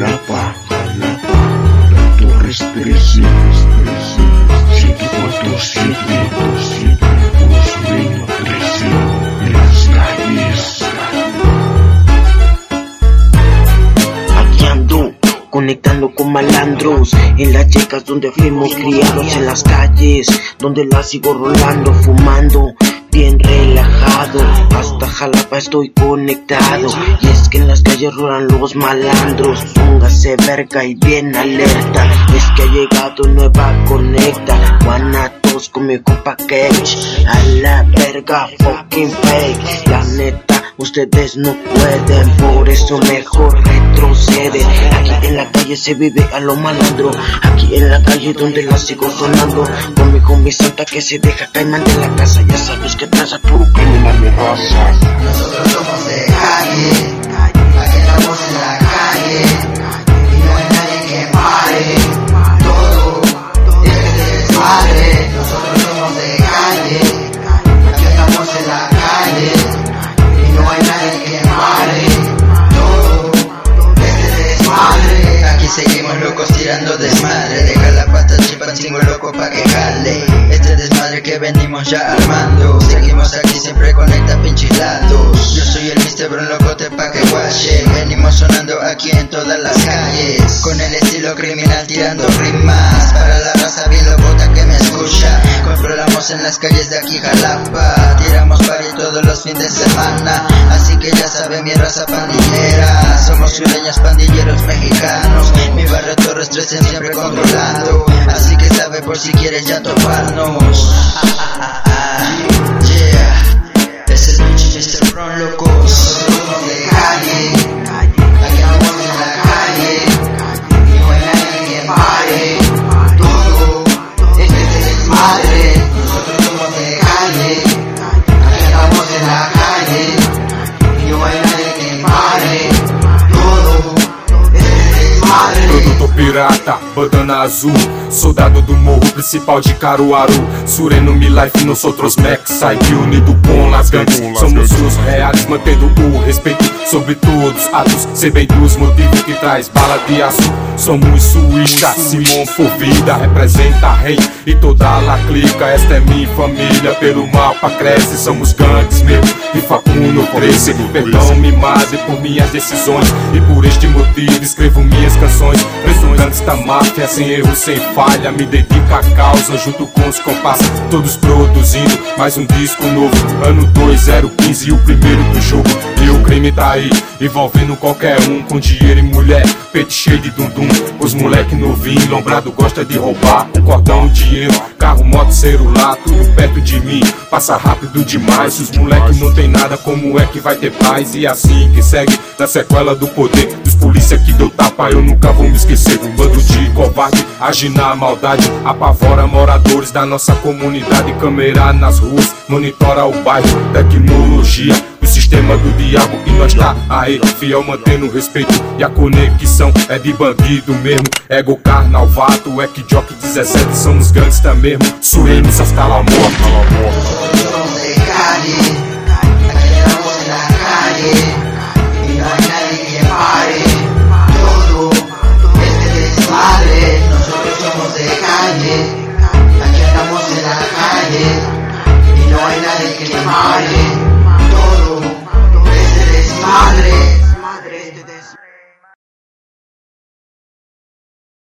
Jalapa, la Torres 13, 747, Osmeño 13, en las calles. Aquí ando, conectando con malandros, en las yecas donde fuimos criados, en las calles donde la sigo rolando, fumando, bien relajado, hasta Jalapa estoy conectado. Y es que en las calles rolan los malandros, póngase verga y bien alerta. Es que ha llegado nueva conecta, Guanatos con mi compa Cage. A la verga, fucking fake, la neta, ustedes no pueden, por eso mejor retrocede. Aquí en la calle se vive a lo malandro, aquí en la calle donde la sigo sonando, con mi santa que se deja caimán de la casa. Ya sabes que traza puro criminal de raza. Nosotros somos de calle, aquí estamos en la calle, y no hay nadie que pare, todo es que se desmadre. Nosotros somos de calle, aquí estamos en la calle, y no hay nadie que pare, todo es que se desmadre. Aquí seguimos locos tirando desmadre, deja la pata chimpancingo loco pa' que jale. Este desmadre que venimos ya armando, seguimos aquí siempre conecta pinches lados. Yo soy el Mr. Bron Locote pa' que guache, venimos sonando aquí en todas las calles, con el estilo criminal tirando rimas, para la raza bien locota que me escucha. Controlamos en las calles de aquí Jalapa, tiramos party todos los fines de semana, así que ya sabe mi raza pandillera, somos sureñas pandilleros mexicanos, mi barrio Torres 13 siempre controlando, así que sabe por si quieres ya toparnos. Yeah, ese es Mr. Bron Loco. Nosotros somos de calle, aquí andamos en la calle, y no hay nadie que pare, todo es que se desmadre. Nosotros somos de calle, aquí andamos en la calle, y no hay nadie que pare, todo es que se desmadre. Produto pirata, bandana azul, soldado do morro principal de Caruaru, Sureno Milife, nosotros Max, Psyche unido com las gangues, somos os reais, mantendo o respeito sobre todos atos, ser bem dos motivos que traz bala de aço. Somos suíça, Simão por vida, representa rei e toda a clica. Esta é minha família, pelo mapa cresce, somos gangues, meu e Facundo 13. Perdão-me, madre, por minhas decisões, e por este motivo escrevo minhas canções. Preso gangsta máfia, sem erro, sem falha, me dedico à causa junto com os compassos, todos produzindo mais um disco novo. Ano 2015 e o primeiro do jogo, e o crime tá aí, envolvendo qualquer um, com dinheiro e mulher, peito cheio de dundum. Os moleque novinho, lombrado, gosta de roubar um cordão, dinheiro, carro, moto, celular, tudo perto de mim, passa rápido demais. Se os moleque não tem nada, como é que vai ter paz? E assim que segue na sequela do poder dos polícia que deu tapa, eu nunca vou me esquecer. Um bando de covarde, age na maldade, apavora moradores da nossa comunidade. Câmera nas ruas, monitora o bairro, tecnologia do sistema do diabo, e nós tá aí, fiel, mantendo o respeito, e a conexão é de bandido mesmo. Ego Carnalvato, Equijock 17, somos gangsta mesmo, Surenos hasta la muerte. Nosotros somos de calle, aquí estamos en la calle, y no hay nadie que pare, todo es que se desmadre. Nosotros somos de calle, aquí estamos en la calle, y no hay nadie que pare.